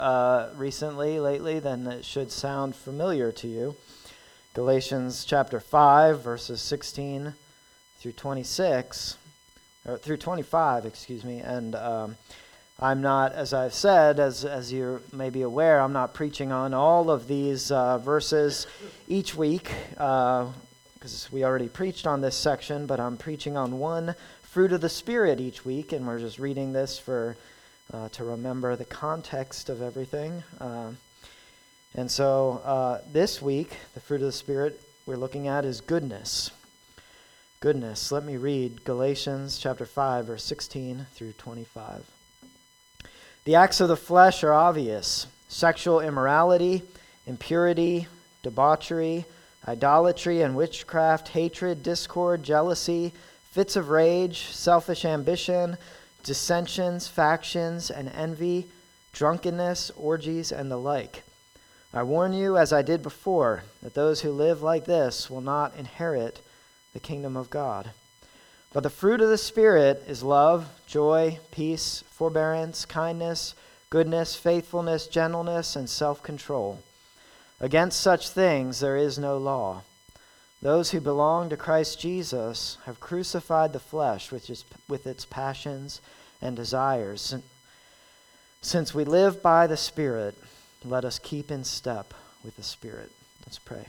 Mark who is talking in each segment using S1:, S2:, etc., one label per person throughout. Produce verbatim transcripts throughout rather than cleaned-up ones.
S1: uh, recently, lately, then it should sound familiar to you. Galatians chapter five, verses sixteen through twenty-six, or through twenty-five, excuse me, and um, I'm not, as I've said, as as you may be aware, I'm not preaching on all of these uh, verses each week, because uh, we already preached on this section, but I'm preaching on one fruit of the Spirit each week, and we're just reading this for uh, to remember the context of everything. Uh, and so uh, this week, the fruit of the Spirit we're looking at is goodness. Goodness. Let me read Galatians chapter five, verse sixteen through twenty-five. The acts of the flesh are obvious: sexual immorality, impurity, debauchery, idolatry and witchcraft, hatred, discord, jealousy, fits of rage, selfish ambition, dissensions, factions, and envy, drunkenness, orgies, and the like. I warn you, as I did before, that those who live like this will not inherit the kingdom of God. But the fruit of the Spirit is love, joy, peace, forbearance, kindness, goodness, faithfulness, gentleness, and self-control. Against such things there is no law. Those who belong to Christ Jesus have crucified the flesh which is, with its passions and desires. Since we live by the Spirit, let us keep in step with the Spirit. Let's pray.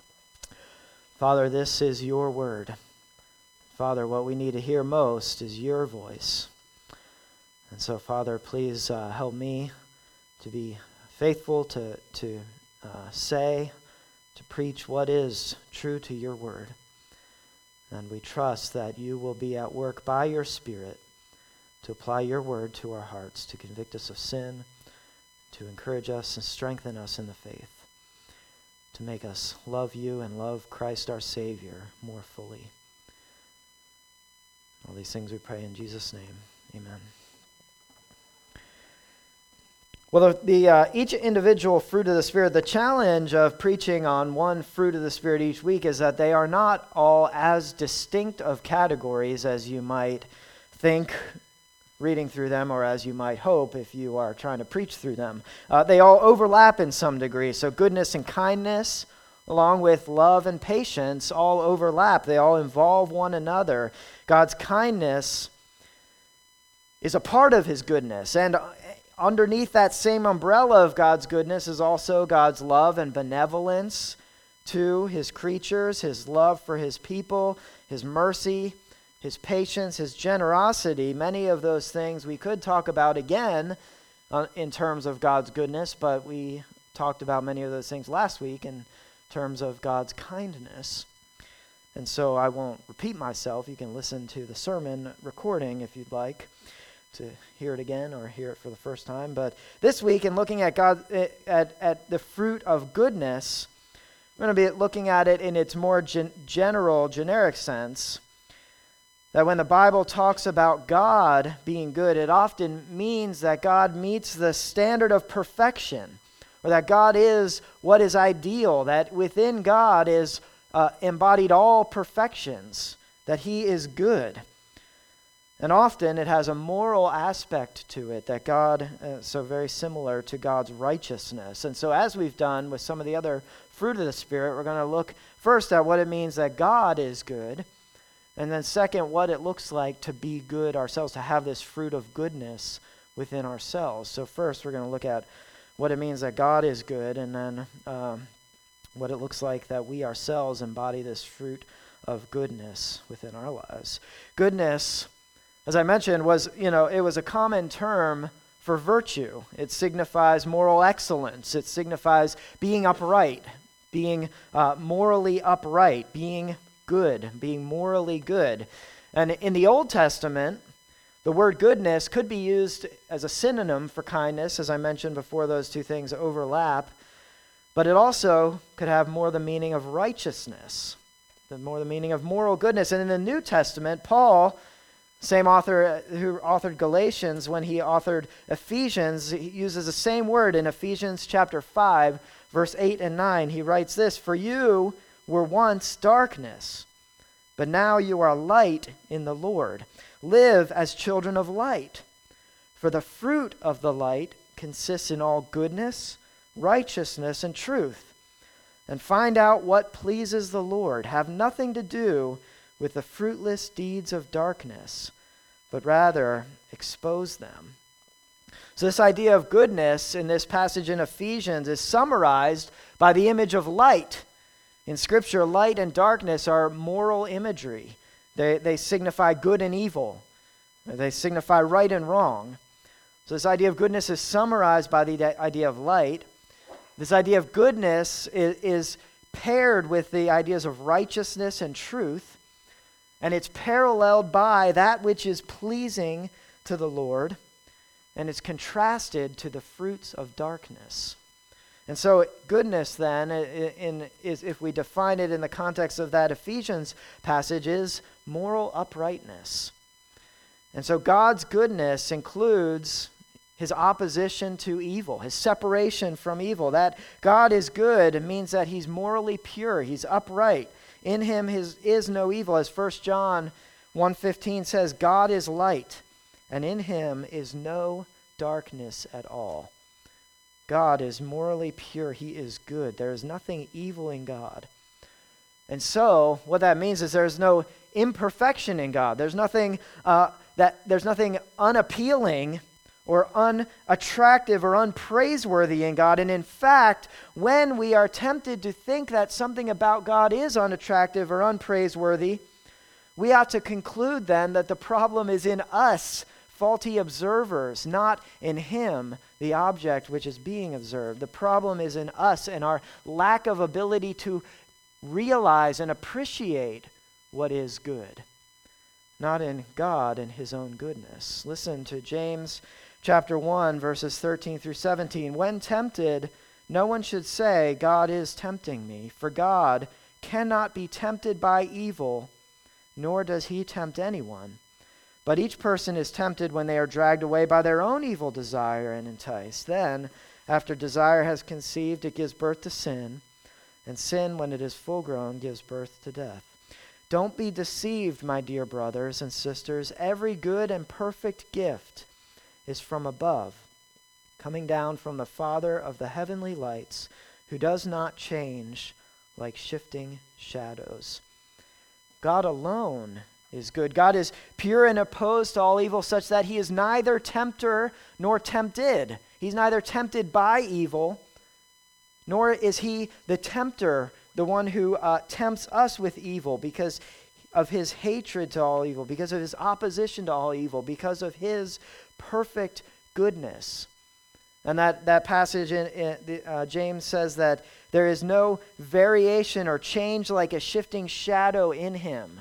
S1: Father, this is your word. Father, what we need to hear most is your voice. And so, Father, please uh, help me to be faithful to, to uh, say, to preach what is true to your word. And we trust that you will be at work by your Spirit to apply your word to our hearts, to convict us of sin, to encourage us and strengthen us in the faith, to make us love you and love Christ our Savior more fully. All these things we pray in Jesus' name. Amen. Well, the, the uh, each individual fruit of the Spirit, the challenge of preaching on one fruit of the Spirit each week is that they are not all as distinct of categories as you might think reading through them, or as you might hope if you are trying to preach through them. Uh, they all overlap in some degree. So goodness and kindness, along with love and patience, all overlap. They all involve one another. God's kindness is a part of his goodness. And underneath that same umbrella of God's goodness is also God's love and benevolence to his creatures, his love for his people, his mercy, his patience, his generosity. Many of those things we could talk about again uh, in terms of God's goodness, but we talked about many of those things last week in terms of God's kindness. And so I won't repeat myself. You can listen to the sermon recording if you'd like to hear it again or hear it for the first time. But this week, in looking at God at, at the fruit of goodness, we're going to be looking at it in its more gen- general, generic sense. That when the Bible talks about God being good, it often means that God meets the standard of perfection, or that God is what is ideal, that within God is uh, embodied all perfections, that he is good. And often it has a moral aspect to it, that God, uh, so very similar to God's righteousness. And so as we've done with some of the other fruit of the Spirit, we're going to look first at what it means that God is good, and then second, what it looks like to be good ourselves, to have this fruit of goodness within ourselves. So first we're going to look at what it means that God is good, and then um, what it looks like that we ourselves embody this fruit of goodness within our lives. Goodness, as I mentioned, was, you know, it was a common term for virtue. It signifies moral excellence. It signifies being upright, being uh, morally upright, being good, being morally good. And in the Old Testament, the word goodness could be used as a synonym for kindness, as I mentioned before, those two things overlap, but it also could have more the meaning of righteousness, the more the meaning of moral goodness. And in the New Testament, Paul, same author who authored Galatians, when he authored Ephesians, he uses the same word in Ephesians chapter five, verse eight and nine. He writes this, "For you were once darkness, but now you are light in the Lord. Live as children of light, for the fruit of the light consists in all goodness, righteousness, and truth. And find out what pleases the Lord. Have nothing to do with the fruitless deeds of darkness, but rather expose them. So this idea of goodness in this passage in Ephesians is summarized by the image of light. In Scripture, light and darkness are moral imagery. They, they signify good and evil. They signify right and wrong. So this idea of goodness is summarized by the idea of light. This idea of goodness is, is paired with the ideas of righteousness and truth, and it's paralleled by that which is pleasing to the Lord, and it's contrasted to the fruits of darkness. And so goodness then, in, in, is, if we define it in the context of that Ephesians passage, is moral uprightness. And so God's goodness includes his opposition to evil, his separation from evil. That God is good means that he's morally pure, he's upright. In him his, is no evil. As First John one fifteen says, God is light, and in him is no darkness at all. God is morally pure, he is good. There is nothing evil in God. And so, what that means is there's no imperfection in God. There's nothing uh, that there's nothing unappealing or unattractive or unpraiseworthy in God. And in fact, when we are tempted to think that something about God is unattractive or unpraiseworthy, we ought to conclude then that the problem is in us, faulty observers, not in him, the object which is being observed. The problem is in us and our lack of ability to realize and appreciate what is good, not in God and his own goodness. Listen to James chapter one, verses thirteen through seventeen. When tempted, no one should say, God is tempting me, for God cannot be tempted by evil, nor does he tempt anyone. But each person is tempted when they are dragged away by their own evil desire and enticed. Then, after desire has conceived, it gives birth to sin, and sin, when it is full grown, gives birth to death. Don't be deceived, my dear brothers and sisters. Every good and perfect gift is from above, coming down from the Father of the heavenly lights, who does not change like shifting shadows. God alone is good. God is pure and opposed to all evil, such that he is neither tempter nor tempted. He's neither tempted by evil, nor is he the tempter, the one who uh, tempts us with evil, because of his hatred to all evil, because of his opposition to all evil, because of his perfect goodness. And that, that passage in, in the, uh, James says that there is no variation or change like a shifting shadow in him.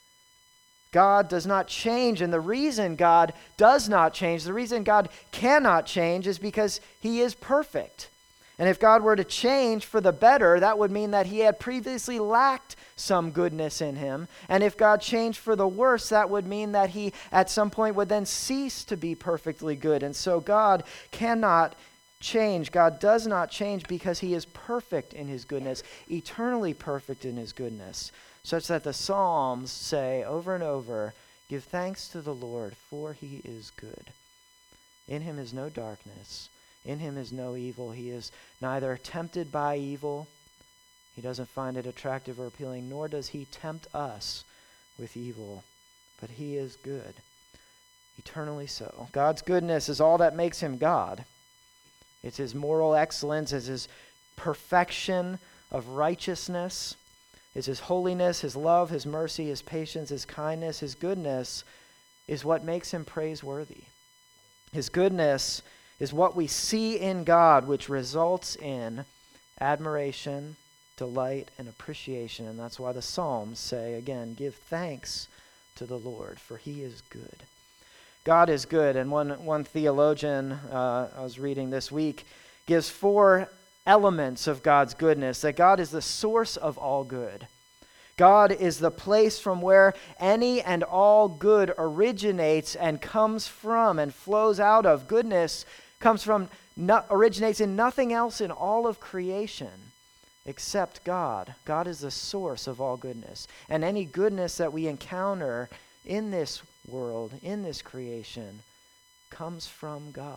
S1: God does not change, and the reason God does not change, the reason God cannot change is because he is perfect. And if God were to change for the better, that would mean that he had previously lacked some goodness in him. And if God changed for the worse, that would mean that he at some point would then cease to be perfectly good. And so God cannot change. God does not change because he is perfect in his goodness, eternally perfect in his goodness, such that the Psalms say over and over, give thanks to the Lord, for he is good. In him is no darkness. In him is no evil. He is neither tempted by evil. He doesn't find it attractive or appealing, nor does he tempt us with evil. But he is good, eternally so. God's goodness is all that makes him God. It's his moral excellence, it's his perfection of righteousness, it's his holiness, his love, his mercy, his patience, his kindness, his goodness is what makes him praiseworthy. His goodness is what we see in God, which results in admiration, delight, and appreciation. And that's why the Psalms say, again, give thanks to the Lord, for he is good. God is good. And one, one theologian uh, I was reading this week gives four elements of God's goodness, that God is the source of all good. God is the place from where any and all good originates and comes from and flows out of. Goodness comes from, no, originates in nothing else in all of creation except God. God is the source of all goodness. And any goodness that we encounter in this world, in this creation, comes from God.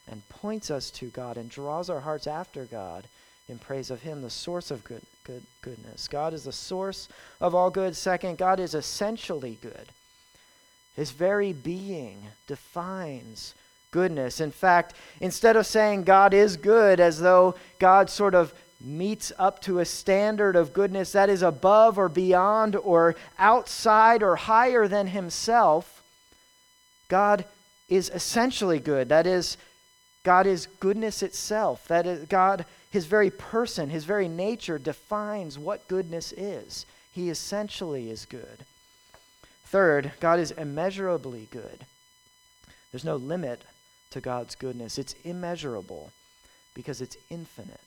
S1: and points us to God and draws our hearts after God in praise of him, the source of good, good goodness. God is the source of all good. Second, God is essentially good. His very being defines goodness. In fact, instead of saying God is good as though God sort of meets up to a standard of goodness that is above or beyond or outside or higher than himself, God is essentially good. That is, God is goodness itself. That is, God, his very person, his very nature defines what goodness is. He essentially is good. Third, God is immeasurably good. There's no limit to God's goodness. It's immeasurable because it's infinite.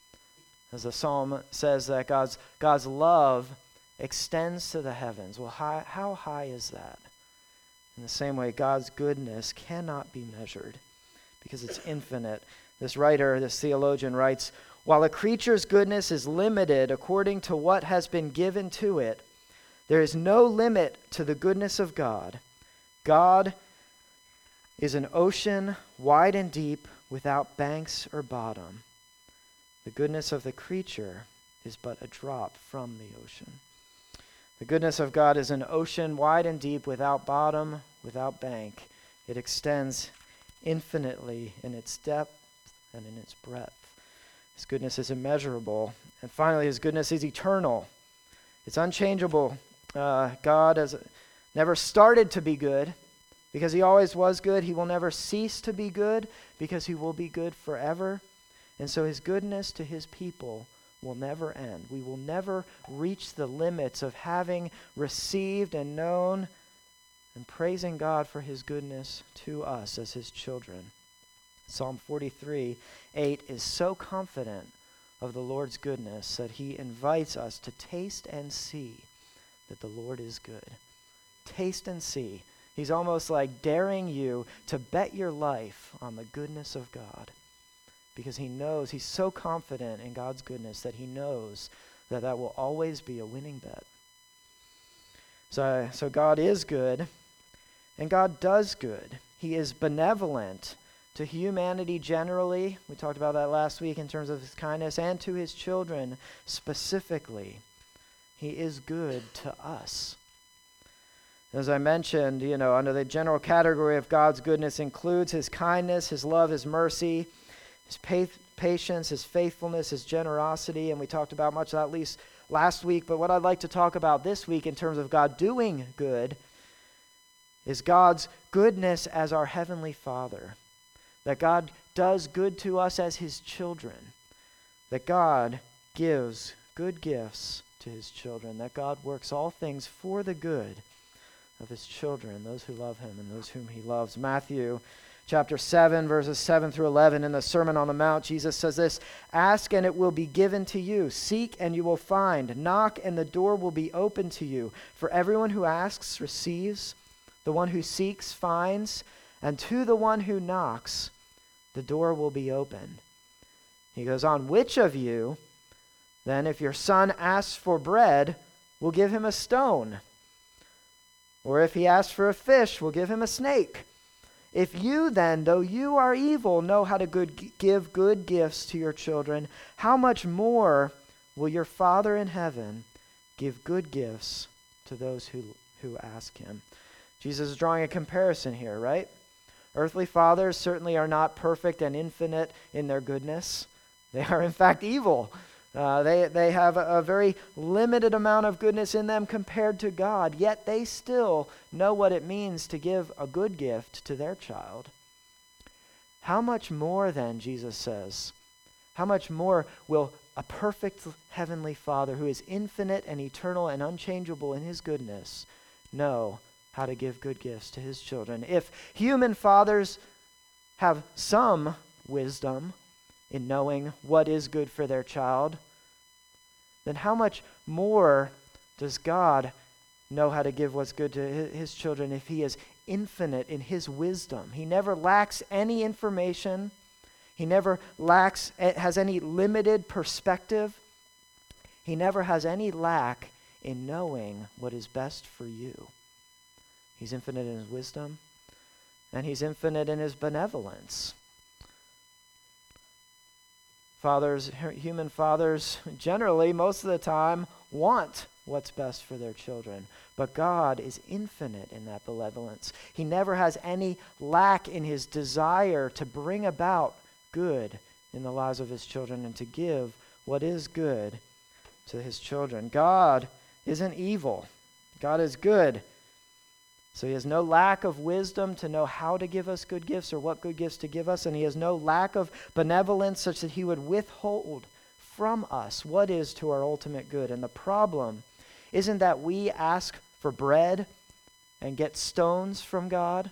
S1: As the psalm says that God's, God's love extends to the heavens. Well, how, how high is that? In the same way, God's goodness cannot be measured because it's infinite. This writer, this theologian writes, while a creature's goodness is limited according to what has been given to it, there is no limit to the goodness of God. God is an ocean wide and deep without banks or bottom. The goodness of the creature is but a drop from the ocean. The goodness of God is an ocean wide and deep without bottom, without bank. It extends infinitely in its depth and in its breadth. His goodness is immeasurable. And finally, his goodness is eternal. It's unchangeable. Uh, God has never started to be good because he always was good. He will never cease to be good because he will be good forever. And so his goodness to his people will never end. We will never reach the limits of having received and known and praising God for his goodness to us as his children. Psalm forty-three, eight is so confident of the Lord's goodness that he invites us to taste and see that the Lord is good. Taste and see. He's almost like daring you to bet your life on the goodness of God. Because he knows, he's so confident in God's goodness that he knows that that will always be a winning bet. So, so God is good, and God does good. He is benevolent to humanity generally. We talked about that last week in terms of his kindness, and to his children specifically. He is good to us. As I mentioned, you know, under the general category of God's goodness includes his kindness, his love, his mercy, his pa- patience, his faithfulness, his generosity, and we talked about much of that at least last week. But what I'd like to talk about this week in terms of God doing good is God's goodness as our Heavenly Father. That God does good to us as his children. That God gives good gifts to his children. That God works all things for the good of his children, those who love him and those whom he loves. Matthew chapter seven, verses seven through eleven, in the Sermon on the Mount, Jesus says this, ask and it will be given to you. Seek and you will find. Knock and the door will be open to you. For everyone who asks receives. The one who seeks finds. And to the one who knocks, the door will be opened. He goes on, which of you, then, if your son asks for bread, will give him a stone? Or if he asks for a fish, will give him a snake? If you then, though you are evil, know how to good, give good gifts to your children, how much more will your Father in heaven give good gifts to those who, who ask him? Jesus is drawing a comparison here, right? Earthly fathers certainly are not perfect and infinite in their goodness. They are in fact evil. Uh, they, they have a, a very limited amount of goodness in them compared to God, yet they still know what it means to give a good gift to their child. How much more then, Jesus says, how much more will a perfect heavenly Father who is infinite and eternal and unchangeable in his goodness know how to give good gifts to his children? If human fathers have some wisdom in knowing what is good for their child, then how much more does God know how to give what's good to his children if he is infinite in his wisdom? He never lacks any information. He never lacks, has any limited perspective. He never has any lack in knowing what is best for you. He's infinite in his wisdom, and he's infinite in his benevolence. Fathers, human fathers, generally, most of the time, want what's best for their children. But God is infinite in that benevolence. He never has any lack in his desire to bring about good in the lives of his children and to give what is good to his children. God isn't evil. God is good. So he has no lack of wisdom to know how to give us good gifts or what good gifts to give us, and he has no lack of benevolence such that he would withhold from us what is to our ultimate good. And the problem isn't that we ask for bread and get stones from God,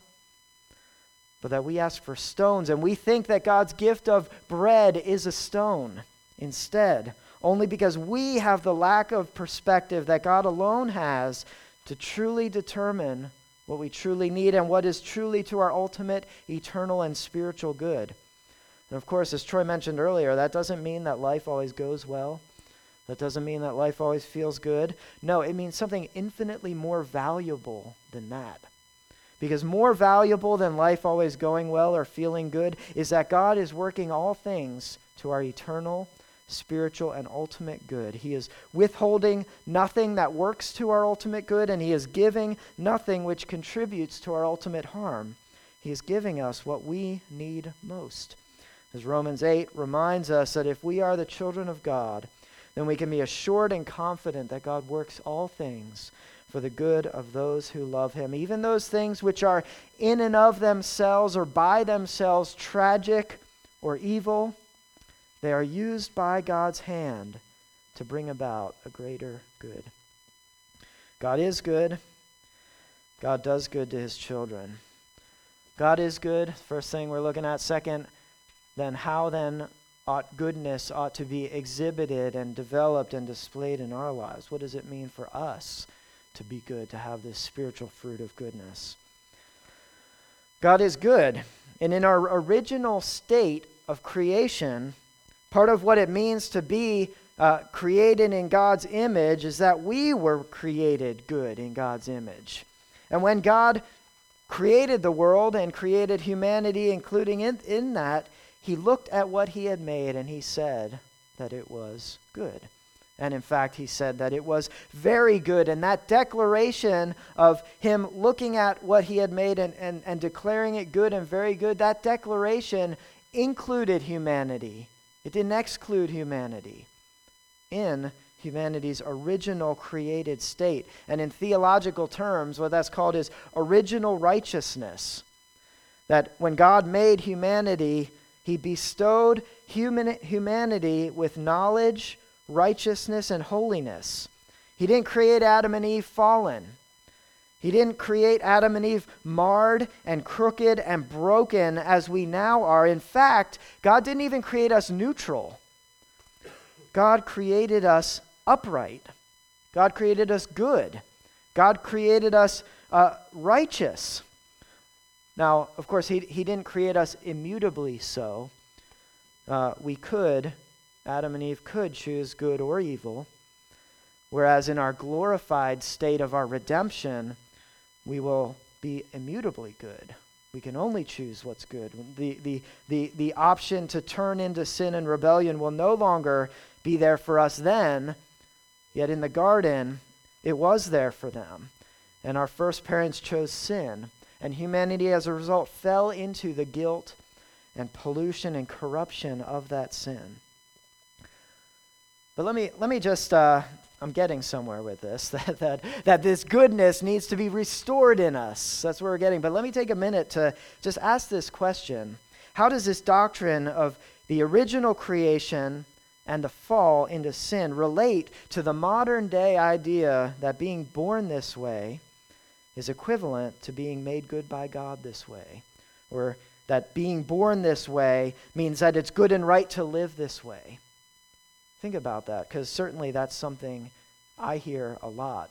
S1: but that we ask for stones, and we think that God's gift of bread is a stone instead, only because we have the lack of perspective that God alone has to truly determine what we truly need and what is truly to our ultimate, eternal, and spiritual good. And of course, as Troy mentioned earlier, that doesn't mean that life always goes well. That doesn't mean that life always feels good. No, it means something infinitely more valuable than that. Because more valuable than life always going well or feeling good is that God is working all things to our eternal, spiritual, and ultimate good. He is withholding nothing that works to our ultimate good, and he is giving nothing which contributes to our ultimate harm. He is giving us what we need most. As Romans eight reminds us that if we are the children of God, then we can be assured and confident that God works all things for the good of those who love him, even those things which are in and of themselves or by themselves tragic or evil. They are used by God's hand to bring about a greater good. God is good. God does good to his children. God is good, first thing we're looking at. Second, then how then ought goodness ought to be exhibited and developed and displayed in our lives? What does it mean for us to be good, to have this spiritual fruit of goodness? God is good. And in our original state of creation, part of what it means to be uh, created in God's image is that we were created good in God's image. And when God created the world and created humanity, including in, in that, he looked at what he had made and he said that it was good. And in fact, he said that it was very good. And that declaration of him looking at what he had made and, and, and declaring it good and very good, that declaration included humanity. It didn't exclude humanity in humanity's original created state. And in theological terms, what that's called is original righteousness. That when God made humanity, he bestowed human, humanity with knowledge, righteousness, and holiness. He didn't create Adam and Eve fallen. He didn't create Adam and Eve marred and crooked and broken as we now are. In fact, God didn't even create us neutral. God created us upright. God created us good. God created us uh, righteous. Now, of course, he, he didn't create us immutably so. Uh, we could, Adam and Eve could choose good or evil, whereas in our glorified state of our redemption, we will be immutably good. We can only choose what's good. The, the, the, the option to turn into sin and rebellion will no longer be there for us then, yet in the garden, it was there for them. And our first parents chose sin, and humanity as a result fell into the guilt and pollution and corruption of that sin. But let me let me just, uh, I'm getting somewhere with this, that, that, that this goodness needs to be restored in us. That's where we're getting. But let me take a minute to just ask this question. How does this doctrine of the original creation and the fall into sin relate to the modern day idea that being born this way is equivalent to being made good by God this way? Or that being born this way means that it's good and right to live this way? Think about that, because certainly that's something I hear a lot.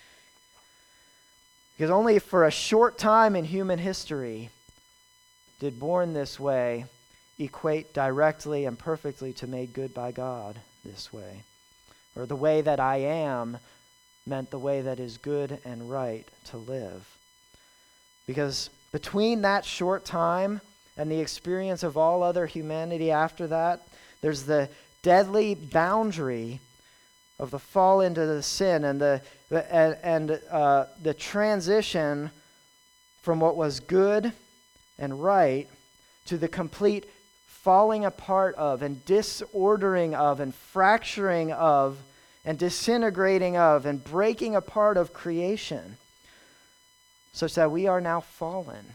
S1: Because only for a short time in human history did born this way equate directly and perfectly to made good by God this way. Or the way that I am meant the way that is good and right to live. Because between that short time and the experience of all other humanity after that, There's the deadly boundary of the fall into the sin and the, the and, and uh, the transition from what was good and right to the complete falling apart of and disordering of and fracturing of and disintegrating of and breaking apart of creation, such that we are now fallen.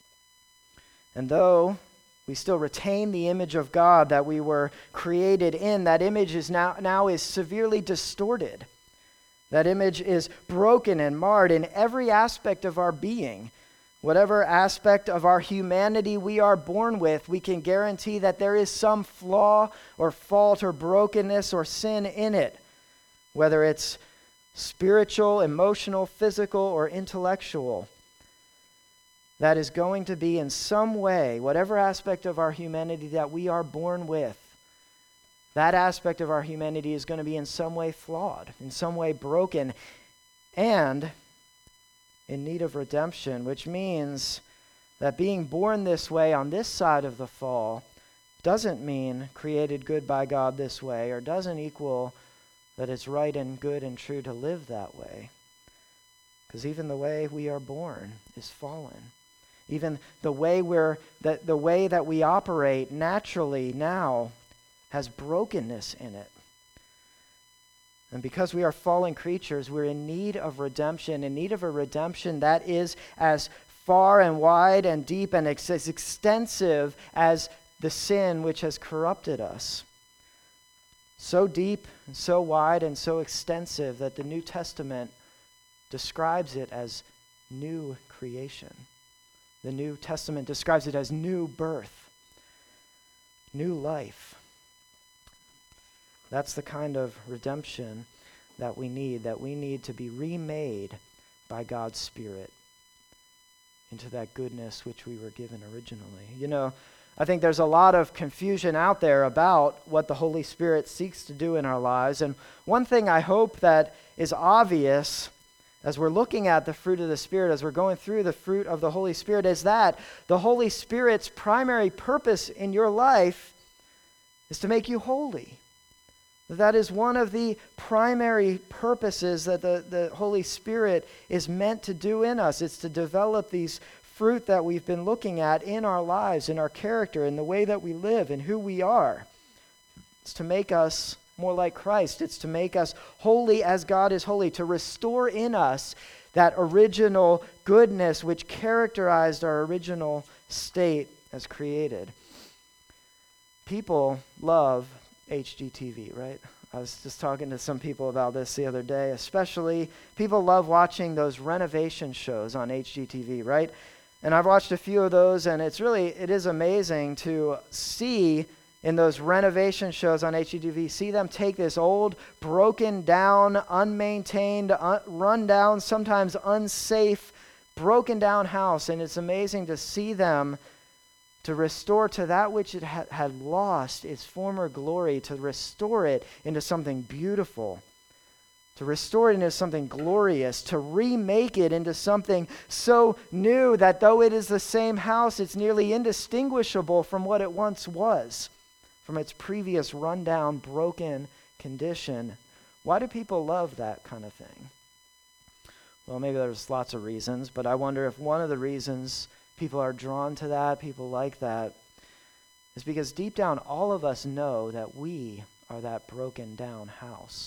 S1: And though we still retain the image of God that we were created in, that image is now, now is severely distorted. That image is broken and marred in every aspect of our being. Whatever aspect of our humanity we are born with, we can guarantee that there is some flaw or fault or brokenness or sin in it, whether it's spiritual, emotional, physical, or intellectual. That is going to be in some way, whatever aspect of our humanity that we are born with, that aspect of our humanity is going to be in some way flawed, in some way broken, and in need of redemption, which means that being born this way on this side of the fall doesn't mean created good by God this way, or doesn't equal that it's right and good and true to live that way. Because even the way we are born is fallen. Even the way we're that the way that we operate naturally now has brokenness in it. And because we are fallen creatures, we're in need of redemption, in need of a redemption that is as far and wide and deep and ex- as extensive as the sin which has corrupted us. So deep and so wide and so extensive that the New Testament describes it as new creation. The New Testament describes it as new birth, new life. That's the kind of redemption that we need, that we need to be remade by God's Spirit into that goodness which we were given originally. You know, I think there's a lot of confusion out there about what the Holy Spirit seeks to do in our lives. And one thing I hope that is obvious as we're looking at the fruit of the Spirit, as we're going through the fruit of the Holy Spirit, is that the Holy Spirit's primary purpose in your life is to make you holy. That is one of the primary purposes that the, the Holy Spirit is meant to do in us. It's to develop these fruit that we've been looking at in our lives, in our character, in the way that we live, and who we are. It's to make us more like Christ. It's to make us holy as God is holy, to restore in us that original goodness which characterized our original state as created. People love H G T V, right? I was just talking to some people about this the other day. Especially, people love watching those renovation shows on H G T V, right? And I've watched a few of those, and it's really, it is amazing to see in those renovation shows on H G T V, see them take this old, broken down, unmaintained, un- run down, sometimes unsafe, broken down house, and it's amazing to see them to restore to that which it ha- had lost its former glory, to restore it into something beautiful, to restore it into something glorious, to remake it into something so new that though it is the same house, it's nearly indistinguishable from what it once was, from its previous rundown, broken condition. Why do people love that kind of thing? Well, maybe there's lots of reasons, but I wonder if one of the reasons people are drawn to that, people like that, is because deep down all of us know that we are that broken down house.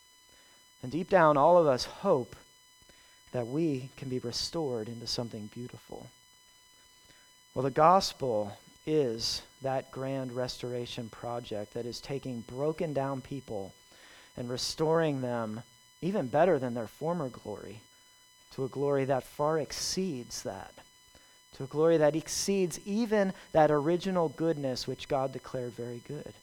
S1: And deep down all of us hope that we can be restored into something beautiful. Well, the gospel is that grand restoration project that is taking broken down people and restoring them even better than their former glory, to a glory that far exceeds that, to a glory that exceeds even that original goodness which God declared very good.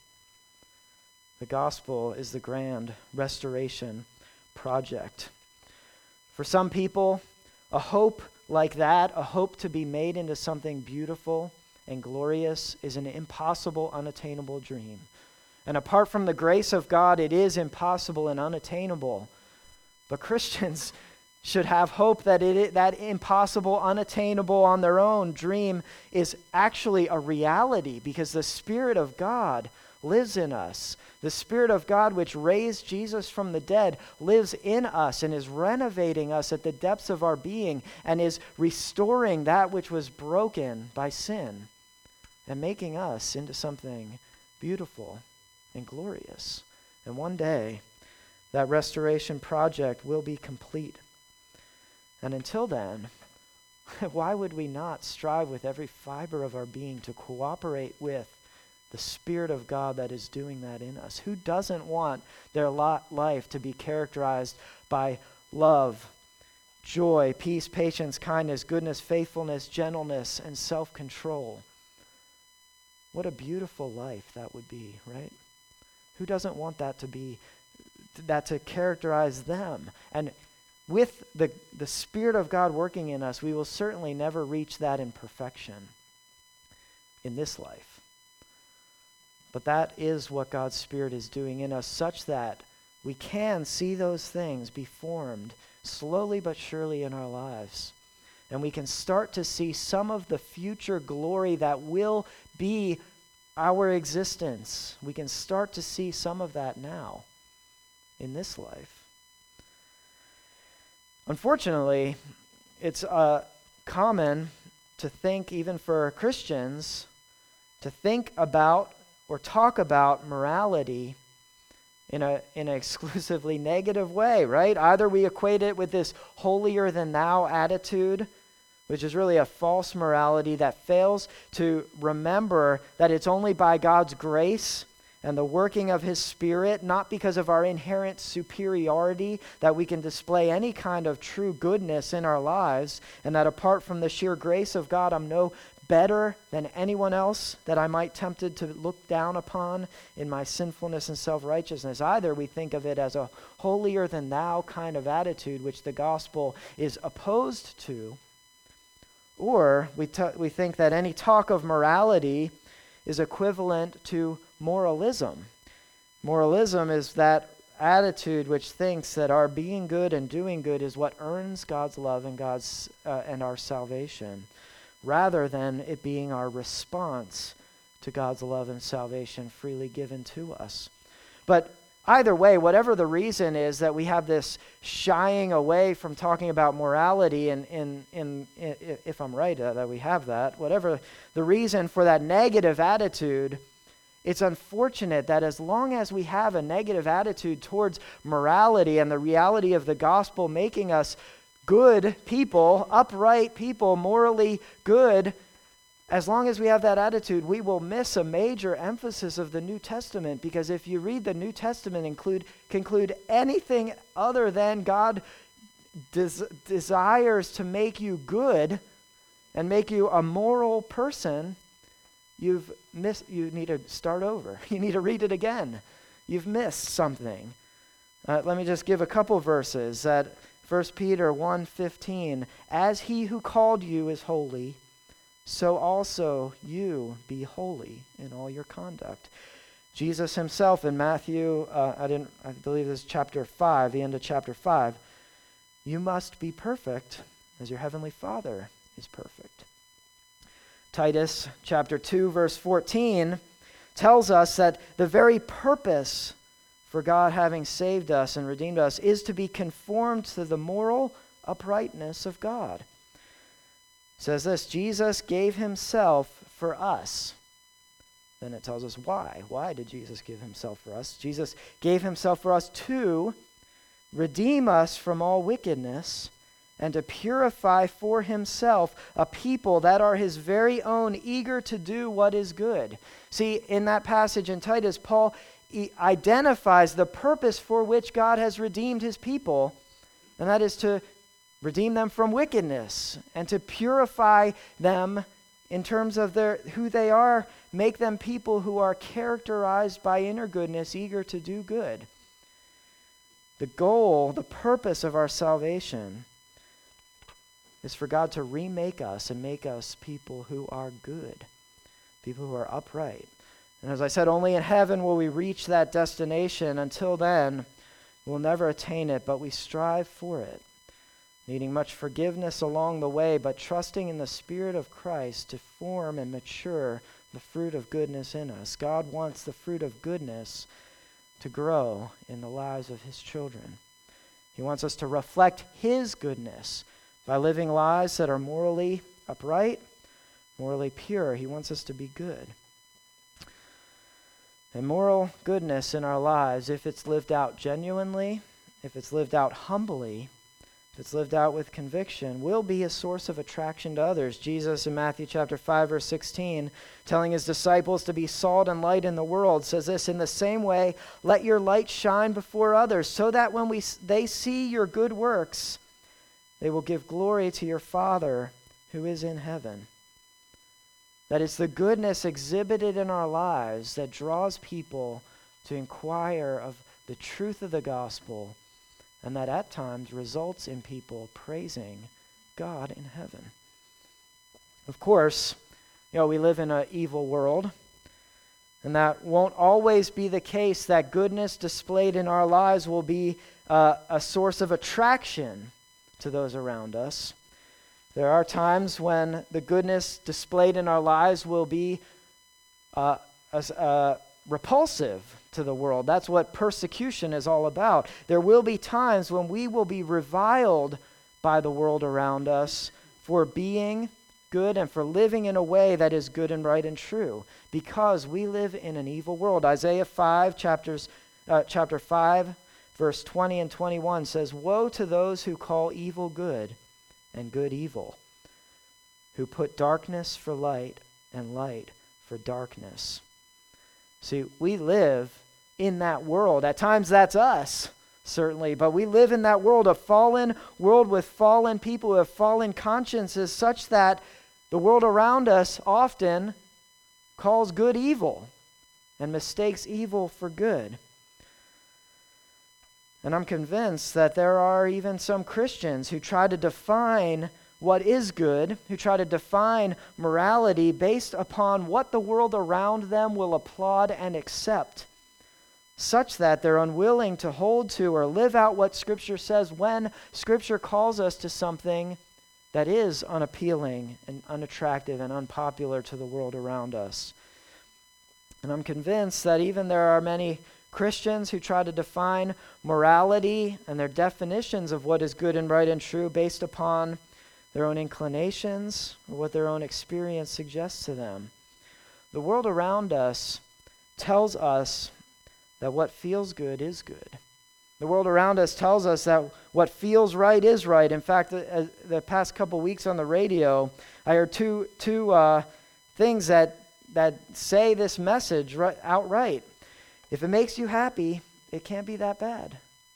S1: The gospel is the grand restoration project. For some people, a hope like that, a hope to be made into something beautiful and glorious, is an impossible, unattainable dream. And apart from the grace of God, it is impossible and unattainable. But Christians should have hope that it that impossible, unattainable on their own dream is actually a reality, because the Spirit of God lives in us. The Spirit of God, which raised Jesus from the dead, lives in us and is renovating us at the depths of our being and is restoring that which was broken by sin and making us into something beautiful and glorious. And one day, that restoration project will be complete. And until then, why would we not strive with every fiber of our being to cooperate with the Spirit of God that is doing that in us? Who doesn't want their life to be characterized by love, joy, peace, patience, kindness, goodness, faithfulness, gentleness, and self-control? What a beautiful life that would be, right? Who doesn't want that to be, that to characterize them? And with the, the Spirit of God working in us, we will certainly never reach that in perfection in this life. But that is what God's Spirit is doing in us, such that we can see those things be formed slowly but surely in our lives. And we can start to see some of the future glory that will be our existence. We can start to see some of that now in this life. Unfortunately, it's uh, common to think, even for Christians, to think about or talk about morality in a in an exclusively negative way, right? Either we equate it with this holier than thou attitude, which is really a false morality that fails to remember that it's only by God's grace and the working of His Spirit, not because of our inherent superiority, that we can display any kind of true goodness in our lives, and that apart from the sheer grace of God, I'm no better than anyone else that I might tempted to look down upon in my sinfulness and self-righteousness. Either we think of it as a holier than thou kind of attitude, which the gospel is opposed to, or we t- we think that any talk of morality is equivalent to moralism. Moralism is that attitude which thinks that our being good and doing good is what earns God's love and God's uh, and our salvation, rather than it being our response to God's love and salvation freely given to us. But either way, whatever the reason is that we have this shying away from talking about morality, and in, in, in, if I'm right uh, that we have that, whatever the reason for that negative attitude, it's unfortunate that as long as we have a negative attitude towards morality and the reality of the gospel making us good people, upright people, morally good, as long as we have that attitude, we will miss a major emphasis of the New Testament, because if you read the New Testament include conclude anything other than God des- desires to make you good and make you a moral person, you've missed, you need to start over. You need to read it again. You've missed something. Uh, let me just give a couple verses. At First Peter one fifteen, as he who called you is holy, so also you be holy in all your conduct. Jesus himself in Matthew, uh, I didn't, I believe this is chapter five, the end of chapter five, you must be perfect as your heavenly Father is perfect. Titus chapter two, verse fourteen tells us that the very purpose for God having saved us and redeemed us is to be conformed to the moral uprightness of God. It says this, Jesus gave himself for us. Then it tells us why. Why did Jesus give himself for us? Jesus gave himself for us to redeem us from all wickedness and to purify for himself a people that are his very own, eager to do what is good. See, in that passage in Titus, Paul he identifies the purpose for which God has redeemed his people, and that is to redeem them from wickedness and to purify them in terms of their who they are, make them people who are characterized by inner goodness, eager to do good. The goal, the purpose of our salvation is for God to remake us and make us people who are good, people who are upright. And as I said, only in heaven will we reach that destination. Until then, we'll never attain it, but we strive for it, needing much forgiveness along the way, but trusting in the Spirit of Christ to form and mature the fruit of goodness in us. God wants the fruit of goodness to grow in the lives of his children. He wants us to reflect his goodness by living lives that are morally upright, morally pure. He wants us to be good. And moral goodness in our lives, if it's lived out genuinely, if it's lived out humbly, if it's lived out with conviction, will be a source of attraction to others. Jesus in Matthew chapter five, verse sixteen, telling his disciples to be salt and light in the world, says this, "In the same way, let your light shine before others, so that when we they see your good works, they will give glory to your Father who is in heaven." That it's the goodness exhibited in our lives that draws people to inquire of the truth of the gospel, and that at times results in people praising God in heaven. Of course, you know, we live in an evil world, and that won't always be the case that goodness displayed in our lives will be uh, a source of attraction to those around us. There are times when the goodness displayed in our lives will be uh, as, uh, repulsive to the world. That's what persecution is all about. There will be times when we will be reviled by the world around us for being good and for living in a way that is good and right and true, because we live in an evil world. Isaiah five, chapters, uh, chapter five, verse twenty and twenty-one says, "Woe to those who call evil good and good evil, who put darkness for light and light for darkness." See, we live in that world. At times that's us, certainly, but we live in that world, a fallen world with fallen people who have fallen consciences, such that the world around us often calls good evil and mistakes evil for good. And I'm convinced that there are even some Christians who try to define what is good, who try to define morality based upon what the world around them will applaud and accept, such that they're unwilling to hold to or live out what Scripture says when Scripture calls us to something that is unappealing and unattractive and unpopular to the world around us. And I'm convinced that even there are many Christians who try to define morality and their definitions of what is good and right and true based upon their own inclinations or what their own experience suggests to them. The world around us tells us that what feels good is good. The world around us tells us that what feels right is right. In fact, the, the past couple weeks on the radio, I heard two two uh, things that that say this message right, outright. If it makes you happy, it can't be that bad.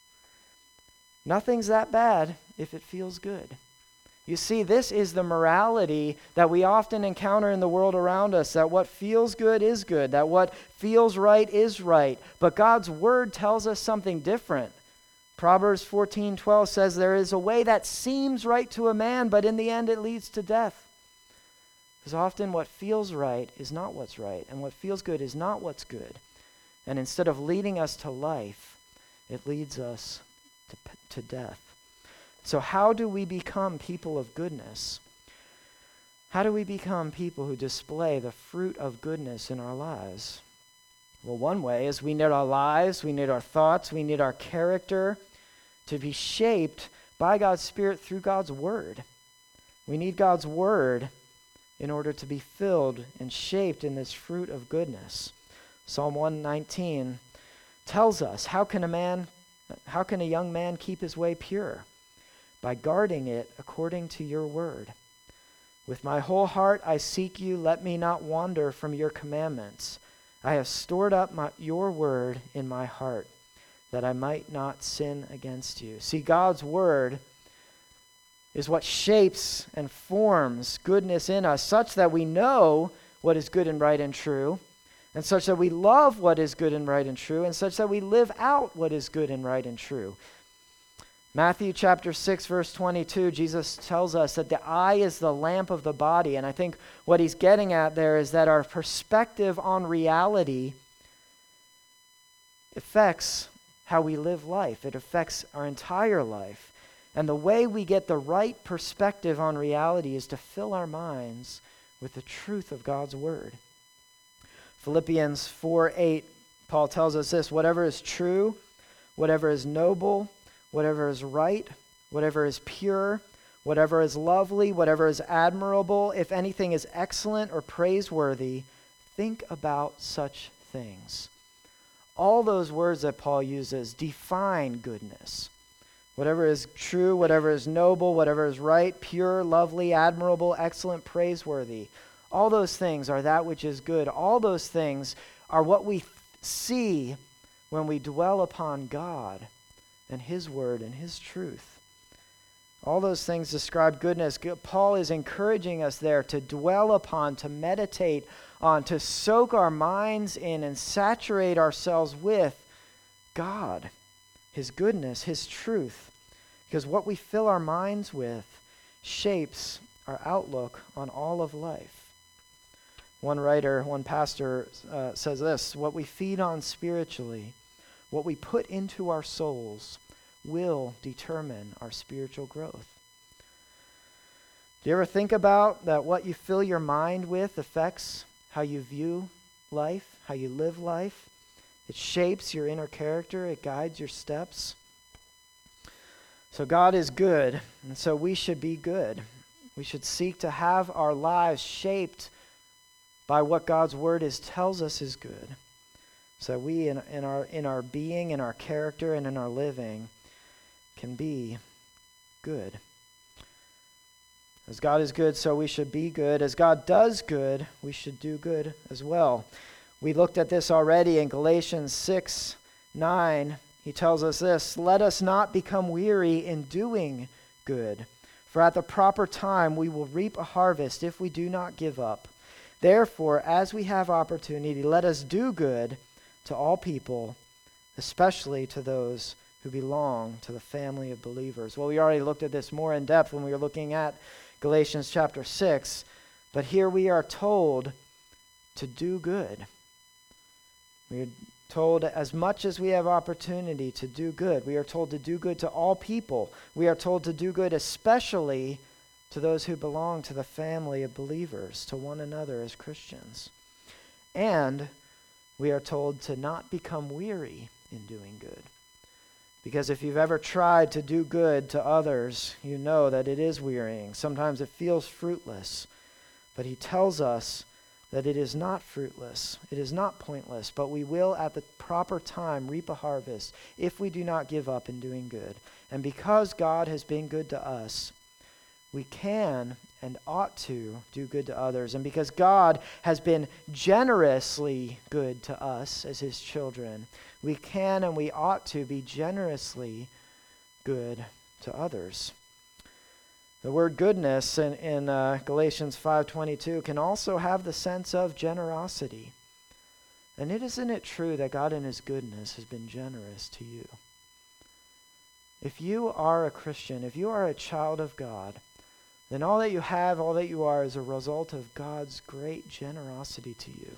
S1: Nothing's that bad if it feels good. You see, this is the morality that we often encounter in the world around us, that what feels good is good, that what feels right is right. But God's word tells us something different. Proverbs fourteen twelve says, "There is a way that seems right to a man, but in the end it leads to death." Because often what feels right is not what's right, and what feels good is not what's good. And instead of leading us to life, it leads us to, to death. So how do we become people of goodness? How do we become people who display the fruit of goodness in our lives? Well, one way is we need our lives, we need our thoughts, we need our character to be shaped by God's Spirit through God's Word. We need God's Word in order to be filled and shaped in this fruit of goodness. Psalm one nineteen tells us, how can a man, how can a young man keep his way pure? By guarding it according to your word. With my whole heart I seek you, let me not wander from your commandments. I have stored up my, your word in my heart, that I might not sin against you. See, God's word is what shapes and forms goodness in us, such that we know what is good and right and true, and such that we love what is good and right and true, and such that we live out what is good and right and true. Matthew chapter six, verse twenty-two, Jesus tells us that the eye is the lamp of the body. And I think what he's getting at there is that our perspective on reality affects how we live life. It affects our entire life. And the way we get the right perspective on reality is to fill our minds with the truth of God's word. Philippians four eight, Paul tells us this: whatever is true, whatever is noble, whatever is right, whatever is pure, whatever is lovely, whatever is admirable, if anything is excellent or praiseworthy, think about such things. All those words that Paul uses define goodness. Whatever is true, whatever is noble, whatever is right, pure, lovely, admirable, excellent, praiseworthy. All those things are that which is good. All those things are what we see when we dwell upon God and His Word and His truth. All those things describe goodness. Paul is encouraging us there to dwell upon, to meditate on, to soak our minds in and saturate ourselves with God, His goodness, His truth. Because what we fill our minds with shapes our outlook on all of life. One writer, one pastor uh, says this: what we feed on spiritually, what we put into our souls, will determine our spiritual growth. Do you ever think about that what you fill your mind with affects how you view life, how you live life? It shapes your inner character. It guides your steps. So God is good, and so we should be good. We should seek to have our lives shaped by what God's Word is tells us is good. So we, in, in our in our being, in our character, and in our living, can be good. As God is good, so we should be good. As God does good, we should do good as well. We looked at this already in Galatians six nine. He tells us this: let us not become weary in doing good, for at the proper time we will reap a harvest if we do not give up. Therefore, as we have opportunity, let us do good to all people, especially to those who belong to the family of believers. Well, we already looked at this more in depth when we were looking at Galatians chapter six, but here we are told to do good. We are told as much as we have opportunity to do good. We are told to do good to all people. We are told to do good especially to those who belong to the family of believers, to one another as Christians. And we are told to not become weary in doing good. Because if you've ever tried to do good to others, you know that it is wearying. Sometimes it feels fruitless. But he tells us that it is not fruitless. It is not pointless, but we will at the proper time reap a harvest if we do not give up in doing good. And because God has been good to us, we can and ought to do good to others. And because God has been generously good to us as His children, we can and we ought to be generously good to others. The word goodness in, in uh, Galatians five twenty-two can also have the sense of generosity. And it isn't it true that God in His goodness has been generous to you? If you are a Christian, if you are a child of God, then all that you have, all that you are, is a result of God's great generosity to you.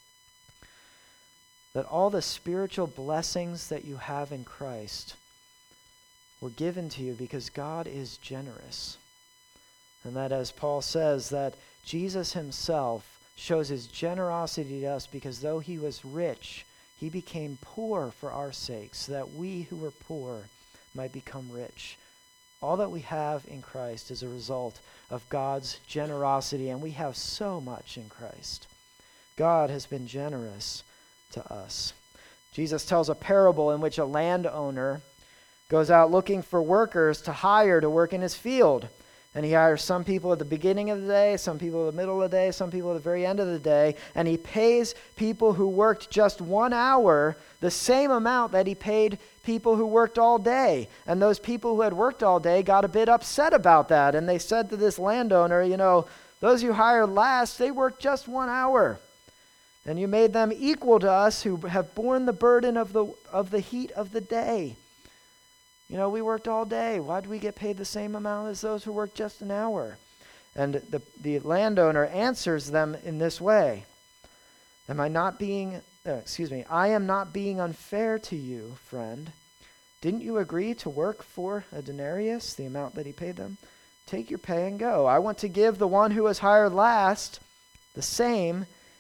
S1: That all the spiritual blessings that you have in Christ were given to you because God is generous. And that, as Paul says, that Jesus Himself shows His generosity to us because though He was rich, He became poor for our sakes, so that we who were poor might become rich. All that we have in Christ is a result of God's generosity, and we have so much in Christ. God has been generous to us. Jesus tells a parable in which a landowner goes out looking for workers to hire to work in his field. And he hires some people at the beginning of the day, some people at the middle of the day, some people at the very end of the day. And he pays people who worked just one hour the same amount that he paid people who worked all day. And those people who had worked all day got a bit upset about that. And they said to this landowner, you know, those you hired last, they worked just one hour. And you made them equal to us who have borne the burden of the of the heat of the day. You know, we worked all day. Why do we get paid the same amount as those who worked just an hour? And the, the landowner answers them in this way. Am I not being, uh, excuse me, I am not being unfair to you, friend. Didn't you agree to work for a denarius, the amount that he paid them? Take your pay and go. I want to give the one who was hired last the same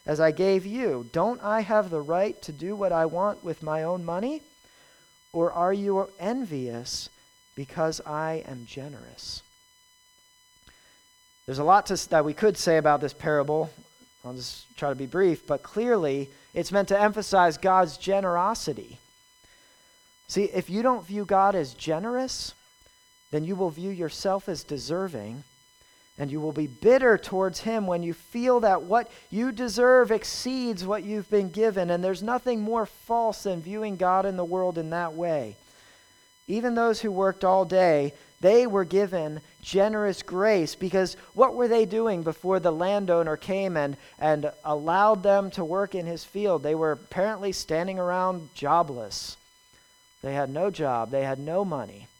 S1: as I gave you? Don't I have the right to do what I want with my own money? Or are you envious because I am generous?" There's a lot to, that we could say about this parable. I'll just try to be brief, but clearly it's meant to emphasize God's generosity. See, if you don't view God as generous, then you will view yourself as deserving, and you will be bitter towards him when you feel that what you deserve exceeds what you've been given. And there's nothing more false than viewing God and the world in that way. Even those who worked all day, they were given generous grace, because what were they doing before the landowner came and, and allowed them to work in his field? They were apparently standing around jobless. They had no job. They had no money.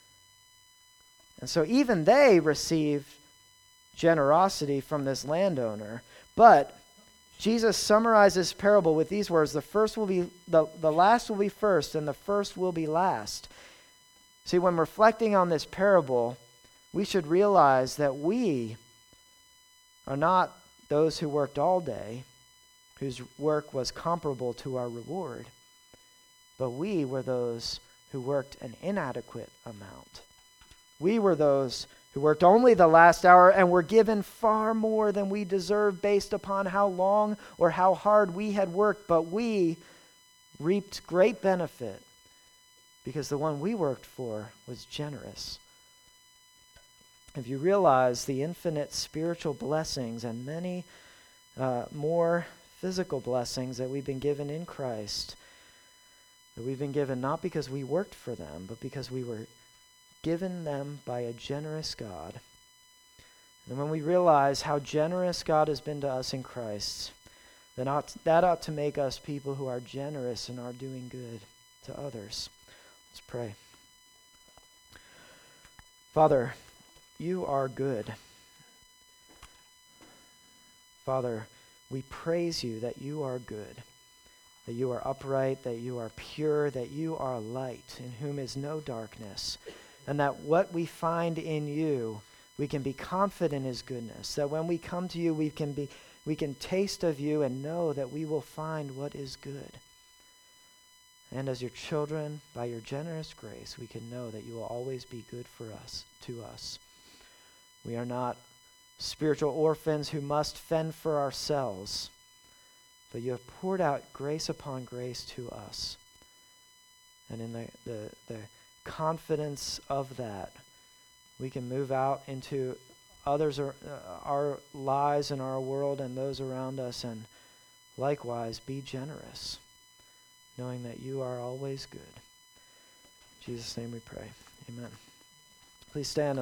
S1: And so even they received generosity from this landowner. But Jesus summarizes this parable with these words: the first will be the, the last will be first, and the first will be last. See, when reflecting on this parable, we should realize that we are not those who worked all day, whose work was comparable to our reward, but we were those who worked an inadequate amount. We were those who worked only the last hour and were given far more than we deserved based upon how long or how hard we had worked, but we reaped great benefit because the one we worked for was generous. If you realize the infinite spiritual blessings and many uh, more physical blessings that we've been given in Christ, that we've been given not because we worked for them, but because we were given them by a generous God. And when we realize how generous God has been to us in Christ, then ought, that ought to make us people who are generous and are doing good to others. Let's pray. Father, you are good. Father, we praise you that you are good, that you are upright, that you are pure, that you are light, in whom is no darkness, and that what we find in you, we can be confident in his goodness, that when we come to you, we can be, we can taste of you and know that we will find what is good. And as your children, by your generous grace, we can know that you will always be good for us, to us. We are not spiritual orphans who must fend for ourselves, but you have poured out grace upon grace to us. And in the, the, the confidence of that, we can move out into others, or, uh, our lives and our world and those around us, and likewise be generous, knowing that you are always good. In Jesus' name we pray. Amen. Please stand.